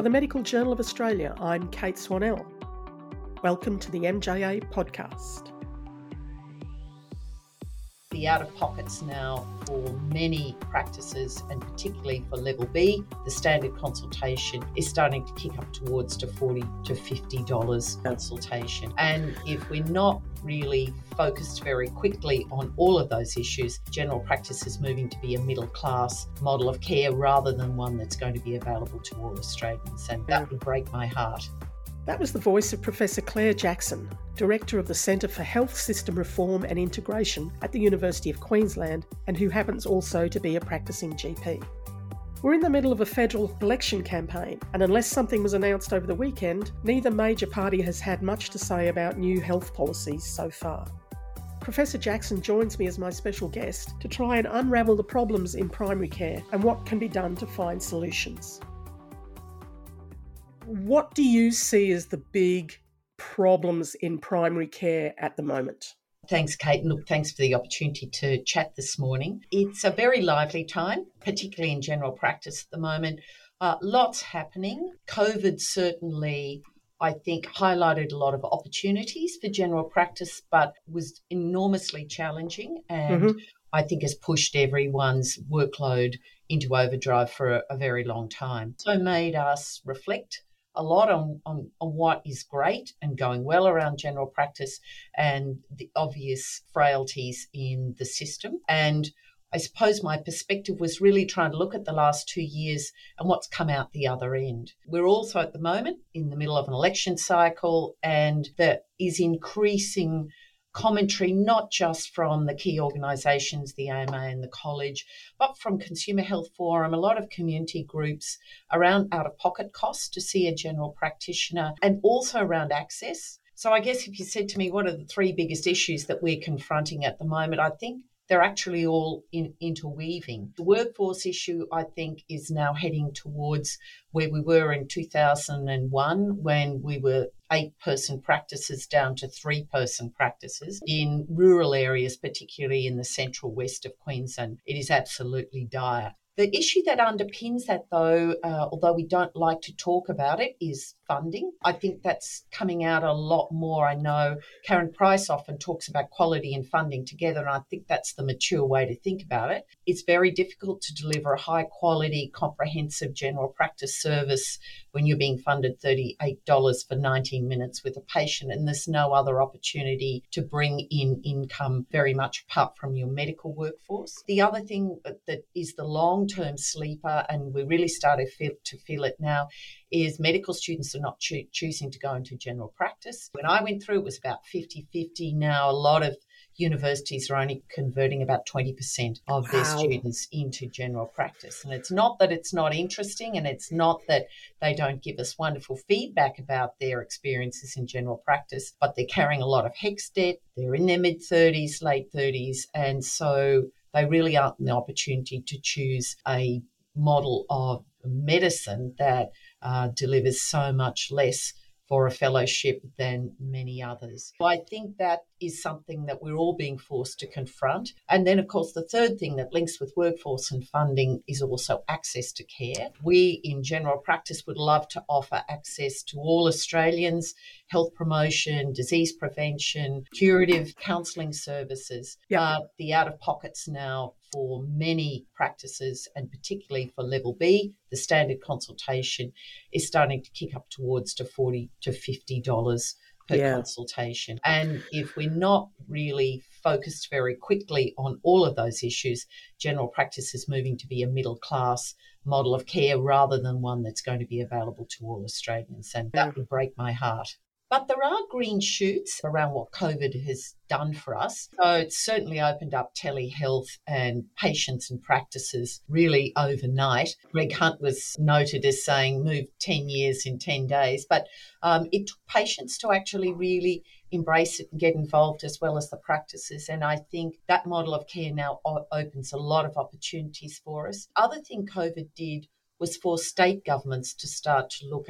For the Medical Journal of Australia, I'm Kate Swanell. Welcome to the MJA podcast. The out-of-pockets now for many practices, and particularly for level B, the standard consultation is starting to kick up towards to $40 to $50 consultation. And if we're not really focused very quickly on all of those issues, general practice is moving to be a middle-class model of care rather than one that's going to be available to all Australians. And that would break my heart. That was the voice of Professor Claire Jackson, Director of the Centre for Health System Reform and Integration at the University of Queensland, and who happens also to be a practising GP. We're in the middle of a federal election campaign, and unless something was announced over the weekend, neither major party has had much to say about new health policies so far. Professor Jackson joins me as my special guest to try and unravel the problems in primary care and what can be done to find solutions. What do you see as the big problems in primary care at the moment? Thanks, Kate. Look, thanks for the opportunity to chat this morning. It's a very lively time, particularly in general practice at the moment. Lots happening. COVID certainly, I think, highlighted a lot of opportunities for general practice, but was enormously challenging and I think has pushed everyone's workload into overdrive for a very long time. So made us reflect a lot on what is great and going well around general practice and the obvious frailties in the system. And I suppose my perspective was really trying to look at the last 2 years and what's come out the other end. We're also at the moment in the middle of an election cycle, and there is increasing commentary, not just from the key organisations, the AMA and the college, but from Consumer Health Forum, a lot of community groups around out-of-pocket costs to see a general practitioner, and also around access. So I guess if you said to me, what are the three biggest issues that we're confronting at the moment, I think they're actually all interweaving. The workforce issue, I think, is now heading towards where we were in 2001 when we were 8-person practices down to 3-person practices in rural areas, particularly in the central west of Queensland. It is absolutely dire. The issue that underpins that, though, although we don't like to talk about it, is funding. I think that's coming out a lot more. I know Karen Price often talks about quality and funding together, and I think that's the mature way to think about it. It's very difficult to deliver a high-quality, comprehensive general practice service when you're being funded $38 for 19 minutes with a patient, and there's no other opportunity to bring in income very much apart from your medical workforce. The other thing that is the long-term sleeper, and we really started to feel it now, is medical students are not choosing to go into general practice. When I went through, it was about 50-50. Now a lot of universities are only converting about 20% of their students into general practice. And it's not that it's not interesting, and it's not that they don't give us wonderful feedback about their experiences in general practice, but they're carrying a lot of HECS debt. They're in their mid-30s, late 30s, and so they really aren't in the opportunity to choose a model of medicine that delivers so much less for a fellowship than many others. So I think that is something that we're all being forced to confront. And then, of course, the third thing that links with workforce and funding is also access to care. We in general practice would love to offer access to all Australians, health promotion, disease prevention, curative counselling services. The out-of-pockets now for many practices, and particularly for level B, the standard consultation is starting to kick up towards to $40 to $50 per consultation. And if we're not really focused very quickly on all of those issues, general practice is moving to be a middle-class model of care rather than one that's going to be available to all Australians. And that would break my heart. But there are green shoots around what COVID has done for us. So it's certainly opened up telehealth and patients and practices really overnight. Greg Hunt was noted as saying move 10 years in 10 days. But it took patients to actually really embrace it and get involved, as well as the practices. And I think that model of care now opens a lot of opportunities for us. Other thing COVID did was for state governments to start to look at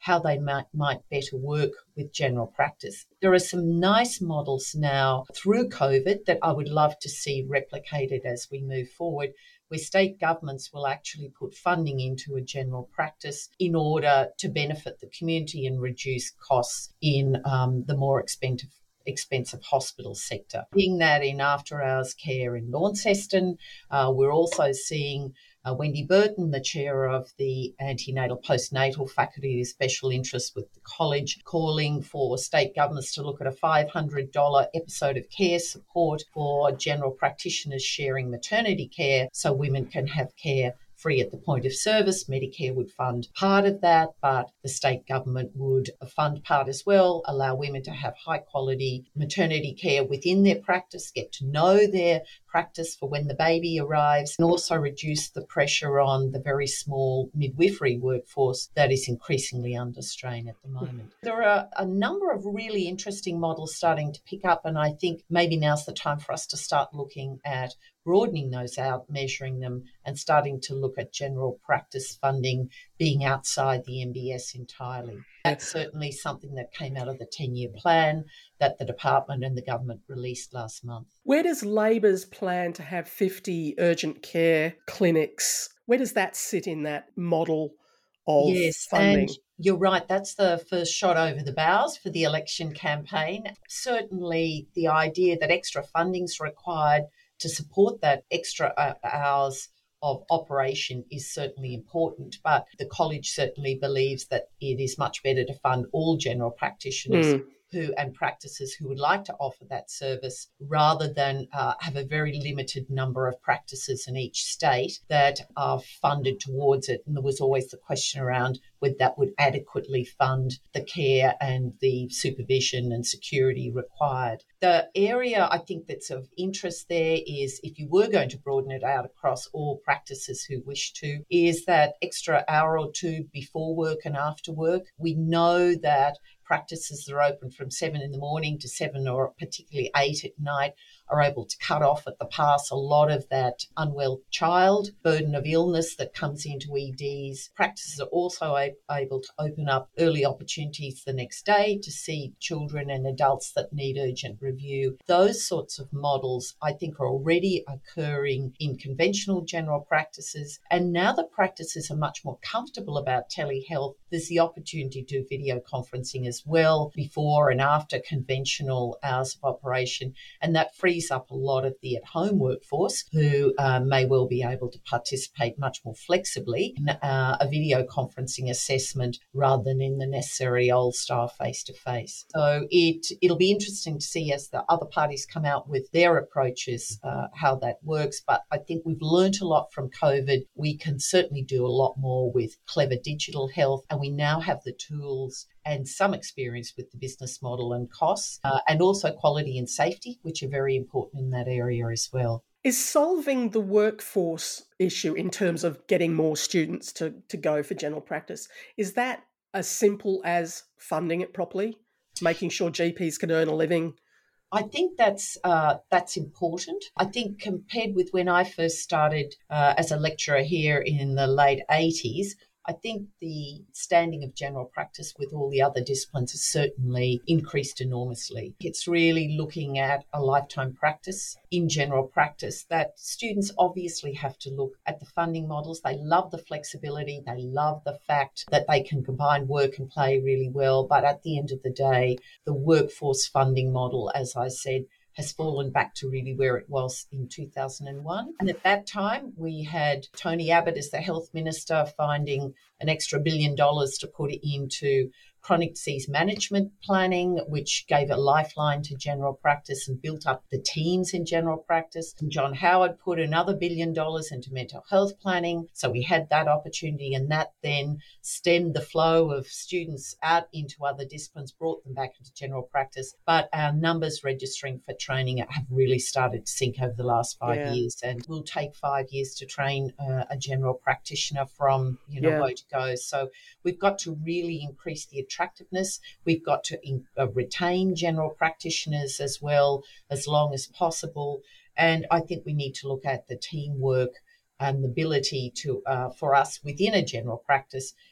how they might better work with general practice. There are some nice models now through COVID that I would love to see replicated as we move forward, where state governments will actually put funding into a general practice in order to benefit the community and reduce costs in the more expensive hospital sector. Seeing that in after-hours care in Launceston, we're also seeing Wendy Burton, the chair of the antenatal postnatal faculty of special interest with the college, calling for state governments to look at a $500 episode of care support for general practitioners sharing maternity care so women can have care free at the point of service. Medicare would fund part of that, but the state government would fund part as well, allow women to have high quality maternity care within their practice, get to know their practice for when the baby arrives, and also reduce the pressure on the very small midwifery workforce that is increasingly under strain at the moment. There are a number of really interesting models starting to pick up, and I think maybe now's the time for us to start looking at broadening those out, measuring them, and starting to look at general practice funding being outside the MBS entirely. That's certainly something that came out of the 10-year plan that the department and the government released last month. Where does Labor's plan to have 50 urgent care clinics, where does that sit in that model of funding? And you're right, that's the first shot over the bows for the election campaign. Certainly the idea that extra funding's required to support that extra hours of operation is certainly important, but the college certainly believes that it is much better to fund all general practitioners and practices who would like to offer that service rather than have a very limited number of practices in each state that are funded towards it. And there was always the question around whether that would adequately fund the care and the supervision and security required. The area I think that's of interest there is, if you were going to broaden it out across all practices who wish to, is that extra hour or two before work and after work. We know that practices that are open from 7 in the morning to 7 or particularly 8 at night are able to cut off at the pass a lot of that unwell child burden of illness that comes into EDs. Practices are also able to open up early opportunities the next day to see children and adults that need urgent review. Those sorts of models, I think, are already occurring in conventional general practices. And now that practices are much more comfortable about telehealth, there's the opportunity to do video conferencing as well before and after conventional hours of operation. And that frees up a lot of the at-home workforce who may well be able to participate much more flexibly in a video conferencing assessment rather than in the necessary old-style face-to-face. So it'll be interesting to see as the other parties come out with their approaches how that works. But I think we've learnt a lot from COVID. We can certainly do a lot more with clever digital health, and we now have the tools and some experience with the business model and costs, and also quality and safety, which are very important in that area as well. Is solving the workforce issue in terms of getting more students to go for general practice, is that as simple as funding it properly, making sure GPs can earn a living? I think that's important. I think compared with when I first started as a lecturer here in the late 80s, I think the standing of general practice with all the other disciplines has certainly increased enormously. It's really looking at a lifetime practice in general practice that students obviously have to look at the funding models. They love the flexibility. They love the fact that they can combine work and play really well. But at the end of the day, the workforce funding model, as I said, has fallen back to really where it was in 2001. And at that time, we had Tony Abbott as the health minister finding an extra $1 billion to put into chronic disease management planning, which gave a lifeline to general practice and built up the teams in general practice. And John Howard put another $1 billion into mental health planning. So we had that opportunity, and that then stemmed the flow of students out into other disciplines, brought them back into general practice. But our numbers registering for training have really started to sink over the last 5 years, and it will take 5 years to train a general practitioner from, way to go. So we've got to really increase the attractiveness. We've got to retain general practitioners as well as long as possible. And I think we need to look at the teamwork and the ability to for us within a general practice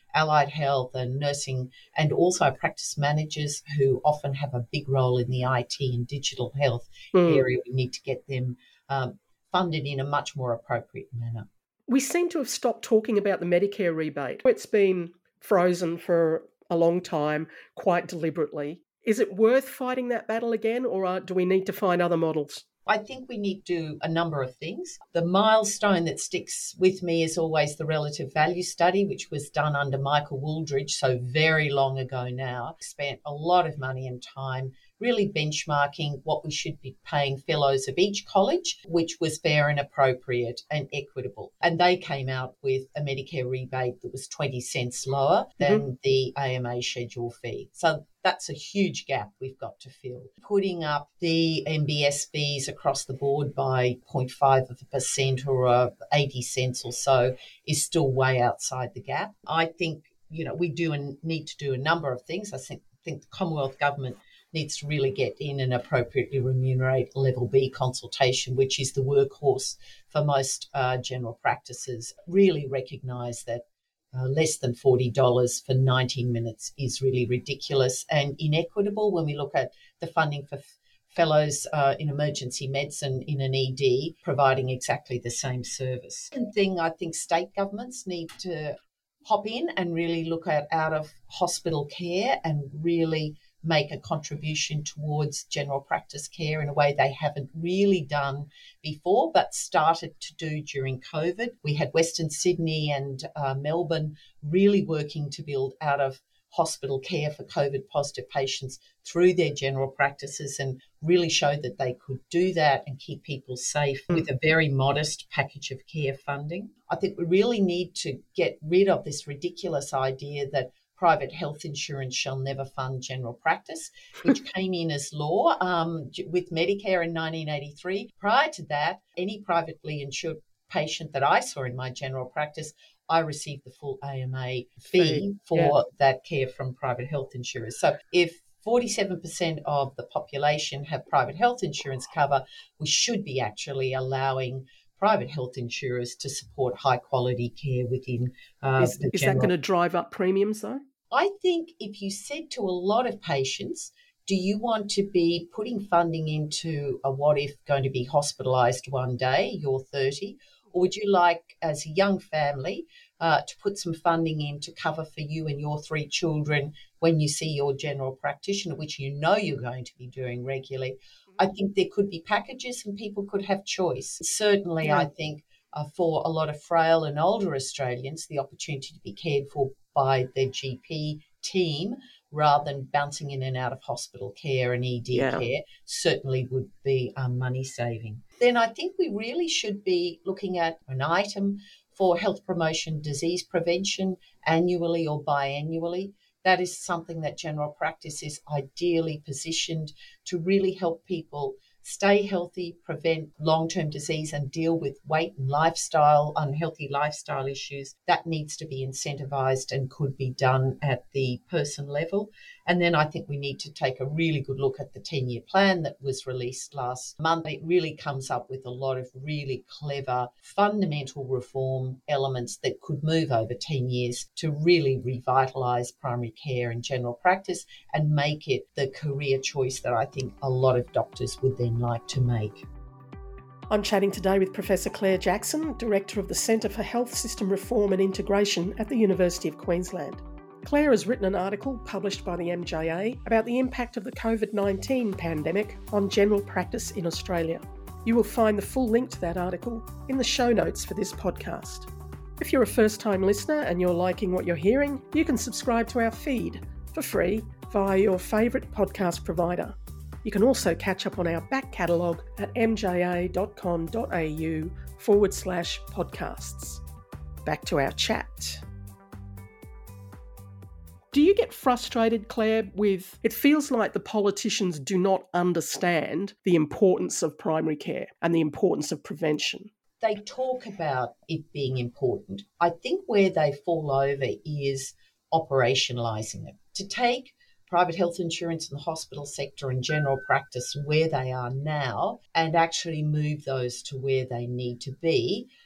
allied health and nursing, and also practice managers who often have a big role in the IT and digital health area. We need to get them funded in a much more appropriate manner. We seem to have stopped talking about the Medicare rebate. It's been frozen for a long time, quite deliberately. Is it worth fighting that battle again, or do we need to find other models? I think we need to do a number of things. The milestone that sticks with me is always the relative value study, which was done under Michael Wooldridge, so very long ago now. Spent a lot of money and time really benchmarking what we should be paying fellows of each college, which was fair and appropriate and equitable. And they came out with a Medicare rebate that was 20 cents lower than the AMA schedule fee. So that's a huge gap we've got to fill. Putting up the MBS fees across the board by 0.5% or 80 cents or so is still way outside the gap. I think, we need to do a number of things. I think the Commonwealth Government needs to really get in and appropriately remunerate Level B consultation, which is the workhorse for most general practices. Really recognise that less than $40 for 19 minutes is really ridiculous and inequitable when we look at the funding for fellows in emergency medicine in an ED providing exactly the same service. Second thing, I think state governments need to hop in and really look at out-of-hospital care and really make a contribution towards general practice care in a way they haven't really done before, but started to do during COVID. We had Western Sydney and Melbourne really working to build out of hospital care for COVID positive patients through their general practices and really showed that they could do that and keep people safe with a very modest package of care funding. I think we really need to get rid of this ridiculous idea that private health insurance shall never fund general practice, which came in as law with Medicare in 1983. Prior to that, any privately insured patient that I saw in my general practice, I received the full AMA fee for that care from private health insurers. So if 47% of the population have private health insurance cover, we should be actually allowing private health insurers to support high quality care within Is that going to drive up premiums though? I think if you said to a lot of patients, do you want to be putting funding into a what if going to be hospitalised one day, you're 30, or would you like as a young family to put some funding in to cover for you and your 3 children when you see your general practitioner, which you know you're going to be doing regularly? I think there could be packages and people could have choice. Certainly, I think for a lot of frail and older Australians, the opportunity to be cared for by their GP team rather than bouncing in and out of hospital care and ED care certainly would be money saving. Then I think we really should be looking at an item for health promotion, disease prevention annually or biannually. That is something that general practice is ideally positioned to really help people stay healthy, prevent long-term disease and deal with weight and lifestyle, unhealthy lifestyle issues. That needs to be incentivised and could be done at the person level. And then I think we need to take a really good look at the 10-year plan that was released last month. It really comes up with a lot of really clever fundamental reform elements that could move over 10 years to really revitalise primary care and general practice and make it the career choice that I think a lot of doctors would then like to make. I'm chatting today with Professor Claire Jackson, Director of the Centre for Health System Reform and Integration at the University of Queensland. Claire has written an article published by the MJA about the impact of the COVID-19 pandemic on general practice in Australia. You will find the full link to that article in the show notes for this podcast. If you're a first-time listener and you're liking what you're hearing, you can subscribe to our feed for free via your favourite podcast provider. You can also catch up on our back catalogue at mja.com.au/podcasts. Back to our chat. Do you get frustrated, Claire, with it feels like the politicians do not understand the importance of primary care and the importance of prevention? They talk about it being important. I think where they fall over is operationalising it. To take private health insurance in the hospital sector and general practice where they are now and actually move those to where they need to be,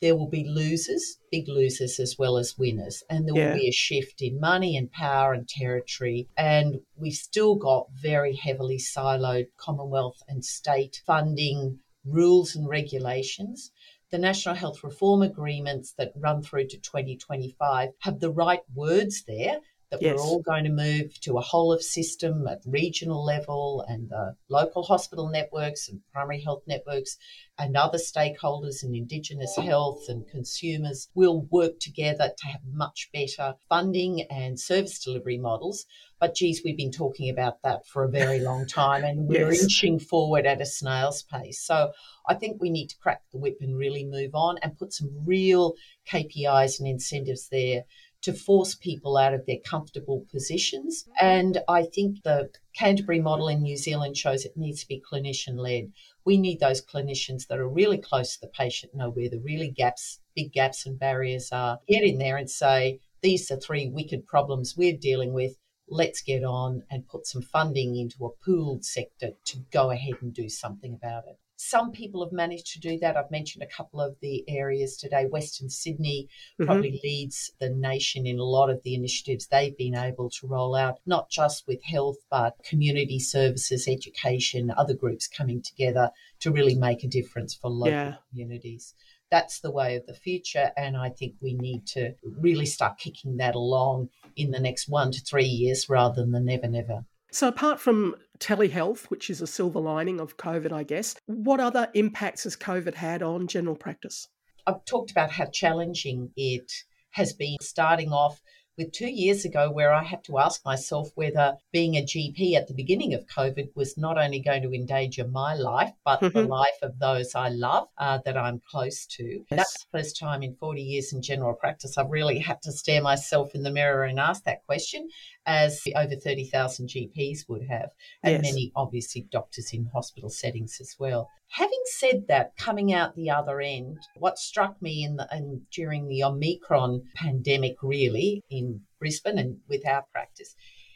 there will be losers, big losers as well as winners. And there will Yeah. be a shift in money and power and territory. And we've still got very heavily siloed Commonwealth and state funding rules and regulations. The National Health Reform Agreements that run through to 2025 have the right words there, that we're Yes. all going to move to a whole of system at regional level, and the local hospital networks and primary health networks and other stakeholders and Indigenous health and consumers will work together to have much better funding and service delivery models. But geez, we've been talking about that for a very long time, and we're Yes. inching forward at a snail's pace. So I think we need to crack the whip and really move on and put some real KPIs and incentives there to force people out of their comfortable positions. And I think the Canterbury model in New Zealand shows it needs to be clinician-led. We need those clinicians that are really close to the patient, know where the really big gaps and barriers are. Get in there and say, these are 3 wicked problems we're dealing with. Let's get on and put some funding into a pooled sector to go ahead and do something about it. Some people have managed to do that. I've mentioned a couple of the areas today. Western Sydney probably leads the nation in a lot of the initiatives they've been able to roll out, not just with health, but community services, education, other groups coming together to really make a difference for local communities. That's the way of the future, and I think we need to really start kicking that along in the next 1 to 3 years rather than the never, never. So apart from telehealth, which is a silver lining of COVID, I guess, what other impacts has COVID had on general practice? I've talked about how challenging it has been, starting off with 2 years ago, where I had to ask myself whether being a GP at the beginning of COVID was not only going to endanger my life, but the life of those I love, that I'm close to. Yes. That's the first time in 40 years in general practice I've really had to stare myself in the mirror and ask that question, as over 30,000 GPs would have, and many, obviously, doctors in hospital settings as well. Having said that, coming out the other end, what struck me during the Omicron pandemic, really, in Brisbane and with our practice,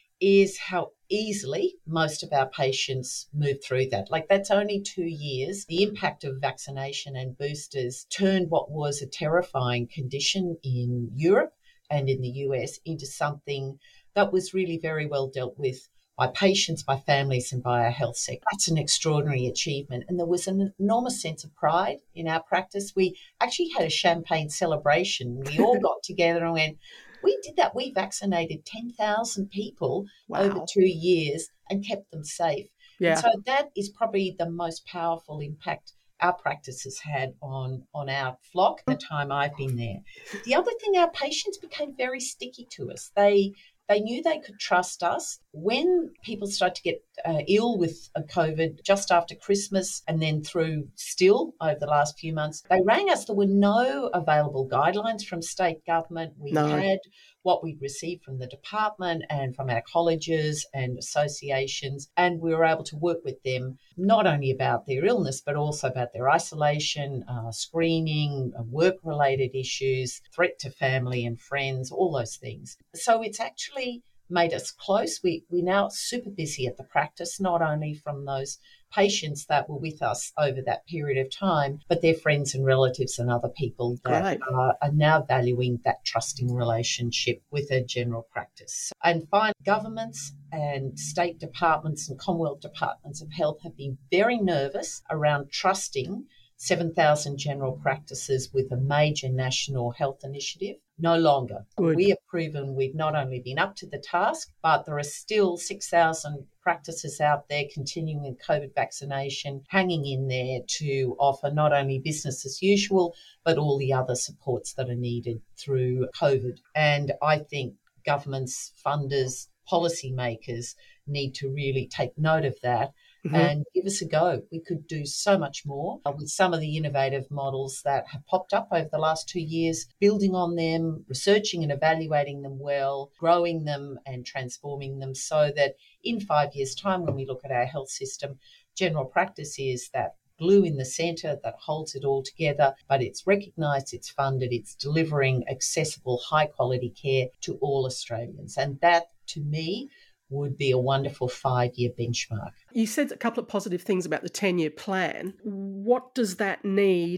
is how easily most of our patients move through that. Like, that's only 2 years. The impact of vaccination and boosters turned what was a terrifying condition in Europe and in the US into something that was really very well dealt with by patients, by families, and by our health sector. That's an extraordinary achievement. And there was an enormous sense of pride in our practice. We actually had a champagne celebration. We all got together and went, we did that. We vaccinated 10,000 people over 2 years and kept them safe. Yeah. And so that is probably the most powerful impact our practice has had on our flock in the time I've been there. The other thing, our patients became very sticky to us. They knew they could trust us. When people started to get ill with COVID just after Christmas and then through still over the last few months, they rang us. There were no available guidelines from state government. We had what we'd received from the department and from our colleges and associations, and we were able to work with them not only about their illness, but also about their isolation, screening, work-related issues, threat to family and friends, all those things. So it's actually made us close. We're now super busy at the practice, not only from those patients that were with us over that period of time, but their friends and relatives and other people that are now valuing that trusting relationship with a general practice. And finally, governments and state departments and Commonwealth departments of health have been very nervous around trusting 7,000 general practices with a major national health initiative. No longer. Good. We have proven we've not only been up to the task, but there are still 6,000 practices out there continuing with COVID vaccination, hanging in there to offer not only business as usual, but all the other supports that are needed through COVID. And I think governments, funders, policymakers need to really take note of that and give us a go. We could do so much more with some of the innovative models that have popped up over the last 2 years, building on them, researching and evaluating them well, growing them and transforming them so that in 5 years' time, when we look at our health system, general practice is that glue in the centre that holds it all together, but it's recognised, it's funded, it's delivering accessible, high-quality care to all Australians. And that, to me, would be a wonderful 5-year benchmark. You said a couple of positive things about the 10-year plan. What does that need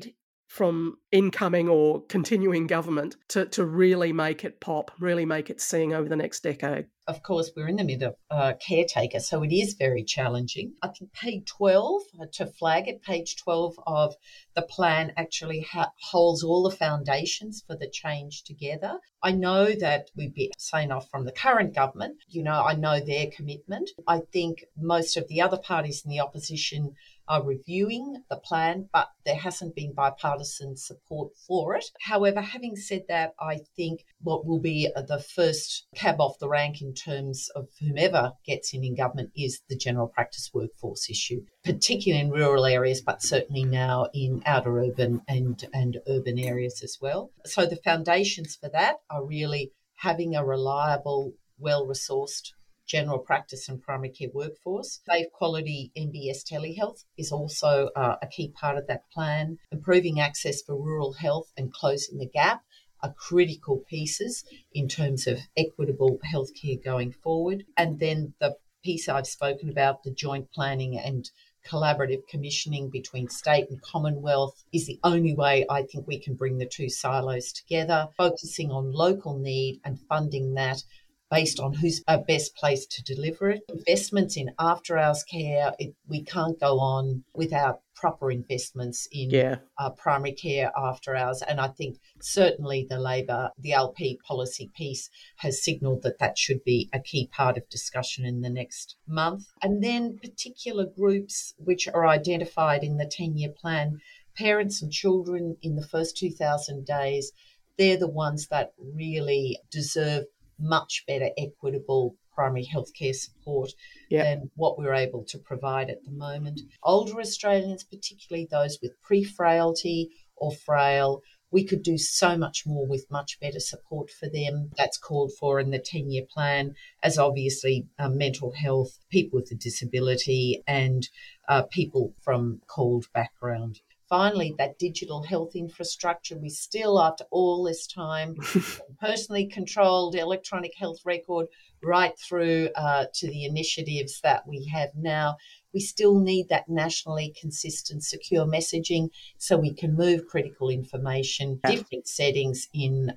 from incoming or continuing government to really make it pop, really make it sing over the next decade? Of course, we're in the middle of caretaker, so it is very challenging. I think page 12, to flag it, page 12 of the plan actually holds all the foundations for the change together. I know that we'd be saying off from the current government. I know their commitment. I think most of the other parties in the opposition are reviewing the plan, but there hasn't been bipartisan support for it. However, having said that, I think what will be the first cab off the rank in terms of whomever gets in government is the general practice workforce issue, particularly in rural areas, but certainly now in outer urban and urban areas as well. So the foundations for that are really having a reliable, well-resourced general practice and primary care workforce. Safe quality MBS telehealth is also a key part of that plan. Improving access for rural health and closing the gap are critical pieces in terms of equitable healthcare going forward. And then the piece I've spoken about, the joint planning and collaborative commissioning between state and Commonwealth, is the only way I think we can bring the two silos together, focusing on local need and funding that based on who's best placed to deliver it. Investments in after-hours care, we can't go on without proper investments in primary care after hours. And I think certainly the LP policy piece has signalled that should be a key part of discussion in the next month. And then particular groups which are identified in the 10-year plan, parents and children in the first 2,000 days, they're the ones that really deserve much better equitable primary healthcare support than what we're able to provide at the moment. Older Australians, particularly those with pre-frailty or frail, we could do so much more with much better support for them. That's called for in the 10-year plan, as obviously mental health, people with a disability and people from CALD background. Finally, that digital health infrastructure, we still, after all this time, personally controlled electronic health record right through to the initiatives that we have now. We still need that nationally consistent, secure messaging so we can move critical information, different settings in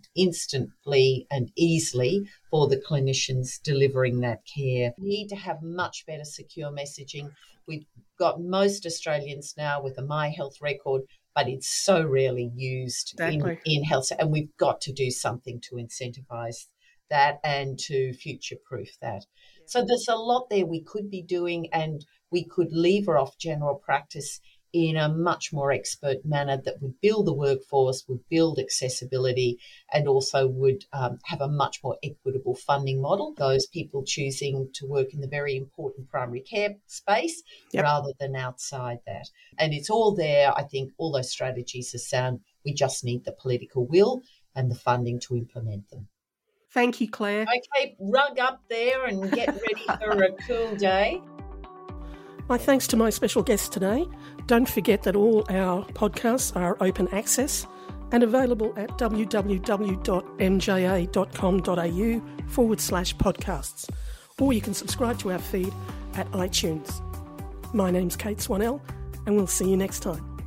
instantly and easily for the clinicians delivering that care. We need to have much better secure messaging. We've got most Australians now with a My Health record, but it's so rarely used in health. And we've got to do something to incentivise that and to future-proof that. So there's a lot there we could be doing, and we could lever off general practice in a much more expert manner that would build the workforce, would build accessibility, and also would have a much more equitable funding model. Those people choosing to work in the very important primary care space rather than outside that. And it's all there. I think all those strategies are sound. We just need the political will and the funding to implement them. Thank you, Claire. Okay, rug up there and get ready for a cool day. My thanks to my special guest today. Don't forget that all our podcasts are open access and available at www.mja.com.au/podcasts, or you can subscribe to our feed at iTunes. My name's Kate Swanell, and we'll see you next time.